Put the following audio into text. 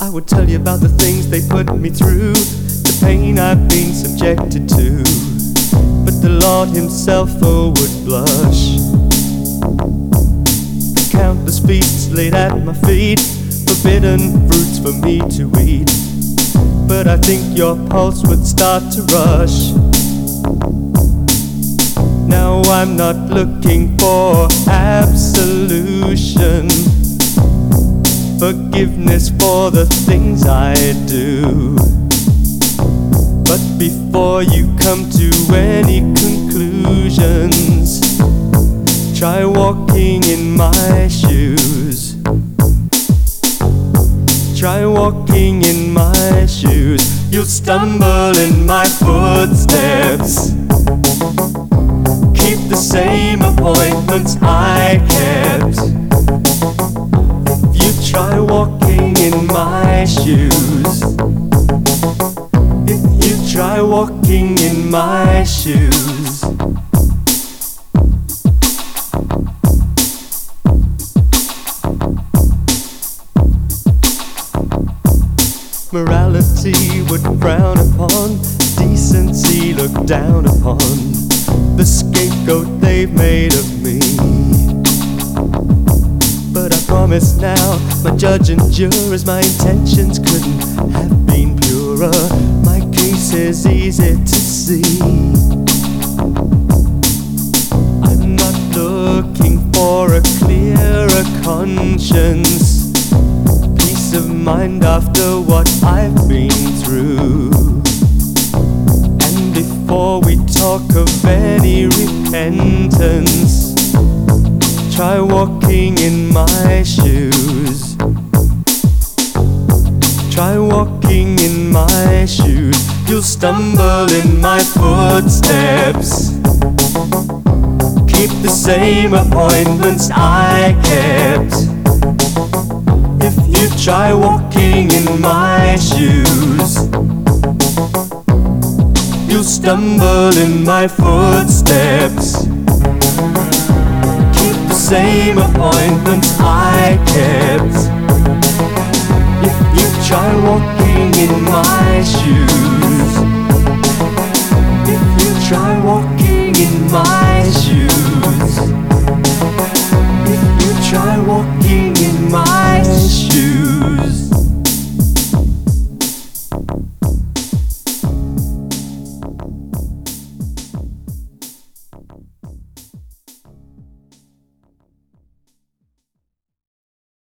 I would tell you about the things they put me through, the pain I've been subjected to, but the Lord himself would blush. The countless feasts laid at my feet, forbidden fruits for me to eat, but I think your pulse would start to rush. Now I'm not looking for absolution, forgiveness for the things I do. But before you come to any conclusions, try walking in my shoes. Try walking in my shoes. You'll stumble in my footsteps. Keep the same appointments I kept. If you try walking in my shoes, if you try walking in my shoes. Morality would frown upon, decency look down upon, the scapegoat they've made of me. But I promise now, my judge and jurors, my intentions couldn't have been purer. My case is easy to see. I'm not looking for a clearer conscience, peace of mind after what I've been through. And before we talk of any repentance, try walking in my shoes. Try walking in my shoes. You'll stumble in my footsteps. Keep the same appointments I kept. If you try walking in my shoes, you'll stumble in my footsteps. Keep the same appointments I kept. If you try walking in my shoes, if you try walking in my shoes.